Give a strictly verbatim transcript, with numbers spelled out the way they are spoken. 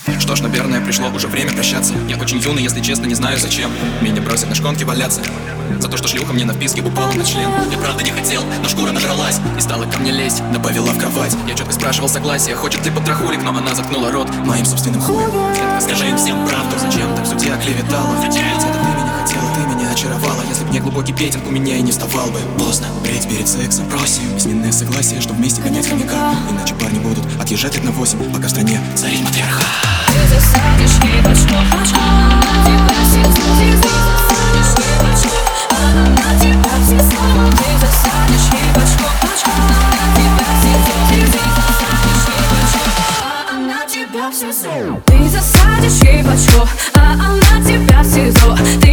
Что ж, наверное, пришло уже время прощаться. Я очень юный, если честно, не знаю зачем меня бросят на шконке валяться за то, что шлюха мне на вписке упала на член. Я правда не хотел, но шкура нажралась и стала ко мне лезть, добавила в кровать. Я четко спрашивал согласия, хочет ли потрохулик, но она заткнула рот моим собственным хуем. Скажи им всем правду, зачем так в суде оклеветала? Зачем? Где-то ты меня хотела, ты меня очаровала. Если б не глубокий петинг, у меня и не вставал бы. Поздно, брить перед сексом просим письменное согласие, что вместе гонять хомяка. Иначе парни будут отъезжать лет на восемь, пока в стране царит матриархат. Ты засадишь ей в очко, она тебя сезон. Ты засадишь ей в очко, она тебя сезон. Ты засадишь ей в очко, она тебя сезон. Ты засадишь ей в очко, она тебя сезон. Ты засадишь ей в очко, а она тебя сезон.